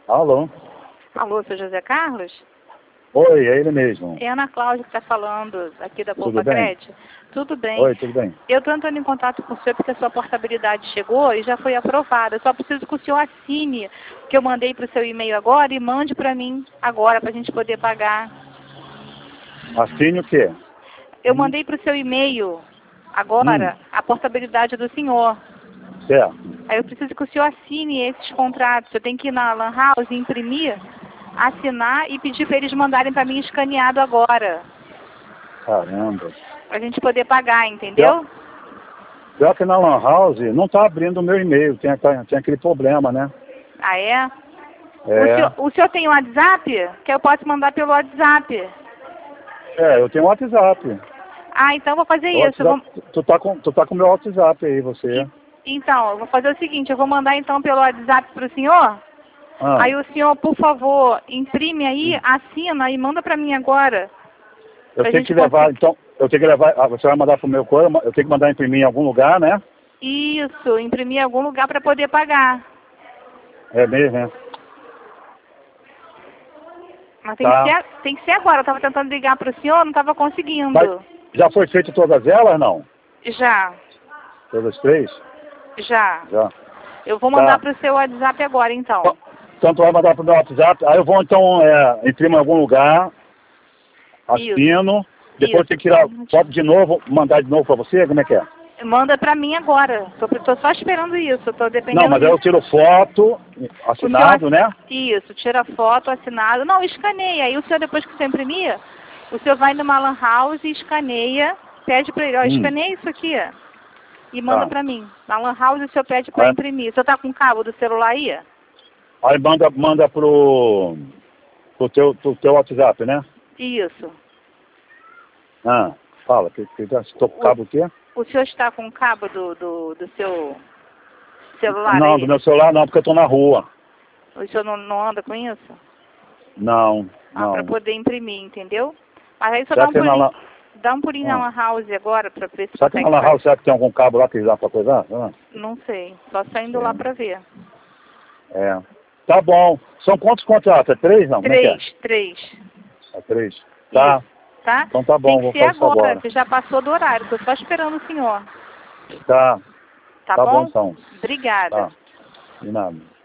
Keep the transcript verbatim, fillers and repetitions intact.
Alô? Alô, seu José Carlos? Oi, é ele mesmo. É a Ana Cláudia que está falando aqui da Tudo Poupa bem? Crédito. Tudo bem. Oi, tudo bem? Eu estou entrando em contato com o senhor porque a sua portabilidade chegou e já foi aprovada. Eu só preciso que o senhor assine que eu mandei para o seu e-mail agora e mande para mim agora para a gente poder pagar. Assine o quê? Eu mandei para o seu e-mail agora Hum. a portabilidade do senhor. Certo. Aí eu preciso que o senhor assine esses contratos. Eu tenho que ir na Lan House e imprimir, assinar e pedir para eles mandarem para mim escaneado agora. Caramba. Pra gente poder pagar, entendeu? Pior, pior que na Lan House não está abrindo o meu e-mail, tem, tem aquele problema, né? Ah, é? É. O senhor, o senhor tem um WhatsApp? Que eu posso mandar pelo WhatsApp. É, eu tenho um WhatsApp. Ah, então eu vou fazer O isso. Eu WhatsApp vou... tu, tá com, tu tá com o meu WhatsApp aí, você. E, então, eu vou fazer o seguinte, eu vou mandar então pelo WhatsApp pro senhor. Ah. Aí o senhor, por favor, imprime aí, hum. assina e manda pra mim agora. Eu tenho que levar, conseguir... então, eu tenho que levar, você vai mandar pro meu corpo, eu tenho que mandar imprimir em algum lugar, né? Isso, imprimir em algum lugar para poder pagar. É mesmo, né? Mas tem, tá. que ser, tem que ser agora, eu estava tentando ligar para o senhor, não estava conseguindo. Mas já foi feito todas elas, não? Já. Todas as três? Já. Já. Eu vou mandar tá. para o seu WhatsApp agora, então. Então, então tu vai mandar para o meu WhatsApp, aí eu vou então, é, imprimo em algum lugar, assino, Isso. depois tem que tirar foto de novo, mandar de novo para você, como é que é? Manda pra mim agora. Tô, tô só esperando isso. Tô dependendo. Não, mas aí eu tiro foto, assinado, senhor, né? Isso, tira foto, assinado. Não, escaneia. Aí o senhor, depois que você imprimir, o senhor vai numa Lan House e escaneia, pede pra ele, ó, hum. escaneia isso aqui, ó, e manda tá. pra mim. Na Lan House o senhor pede pra é. imprimir. O senhor tá com o cabo do celular aí? Aí manda, manda pro, pro, teu, pro teu WhatsApp, né? Isso. Ah, fala, que, que, estou com o cabo o quê? O senhor está com o cabo do, do, do seu celular Não, aí? do meu celular não, porque eu estou na rua. O senhor não, não anda com isso? Não, ah, não. Para poder imprimir, entendeu? Mas aí só será dá um, pulinho, na... dá um pulinho ah. na Lan House agora para ver se será consegue que na Lan House será que tem algum cabo lá que dá para coisar? Não, não sei, só saindo é. lá para ver. É. Tá bom. São quantos contratos? É três, não? Três, Como é que é? três. É três. Tá. Isso, tá? Então tá bom, tem que vou ser fazer agora, agora. que já passou do horário, tô só esperando o senhor. Tá. Tá, tá bom? bom então. Obrigada. Tá. De nada.